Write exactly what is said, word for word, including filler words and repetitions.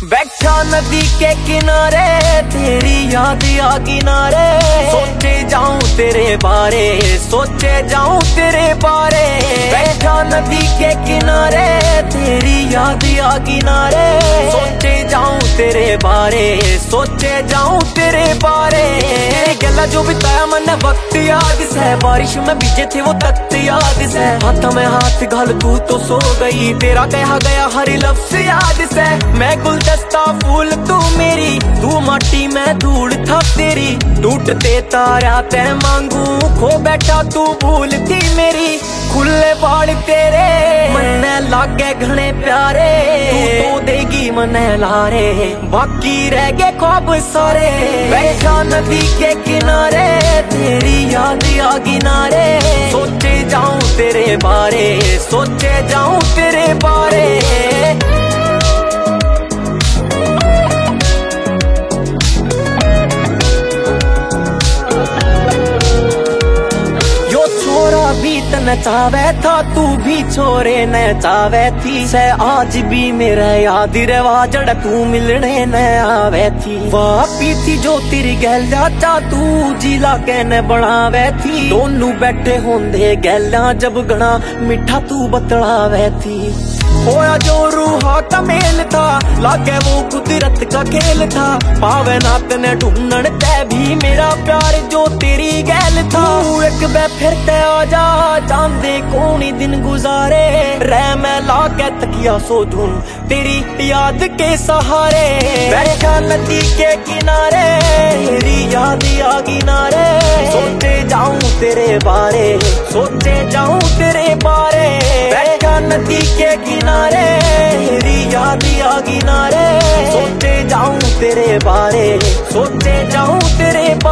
बैठा नदी के किनारे तेरी याद आ किनारे, सोचे जाऊं तेरे बारे, सोचे जाऊं तेरे बारे। बैठा नदी के किनारे तेरी याद आ किनारे, सोचे जाऊं तेरे बारे, सोचे जाऊं तेरे बारे। गला जो बिताया मन वक्त याद से, बारिश में भीजे थे वो तख्त याद से। हाथ में हाथ घाल तू तो सो गई, तेरा कहा गया हर लफ्ज याद से। मैं गुलदस्ता फूल तू मेरी, तू माटी में धूल था तेरी। टूटते तारा तै मांगू, खो बैठा तू भूल थी मेरी। खुले बाल तेरे मन्ने लागे घने प्यारे, तू तो देगी मन्ने लारे, बाकी रह गए ख्वाब सारे। बैठा नदी के किनारे तेरी याद आ किनारे, सोचे जाऊं तेरे बारे, सोचे जाऊं तेरे बारे। भी नचावे था तू भी छोरे नचावे थी से, आज भी मेरा याद रवा जड़ तू मिलने न आवे थी। वापी थी जो तेरी गैला चा तू जिला कहने बनावे थी। दोनों बैठे होंदे गैला जब गणा मिठा तू बतलावे थी। होया जो रूहा का मेल था, लागे वो कुदरत का खेल था। पावे नात ने ढूंढन तै भी मेरा प्यार जो तेरी गैल था। तू एक बार फिर ते आजा, चांदे कोनी दिन गुजारे। रह मैं लाके तकिया सो दूं तेरी याद के सहारे। बैठा नदी के किनारे तेरी याद आ किनारे, सोचे जाऊं तेरे बारे, सोचे जाऊं तेरे बारे। बैठा नदी के किनारे तेरी याद आ किनारे, सोचे जाऊं तेरे बारे, सोचे जाऊं तेरे बारे।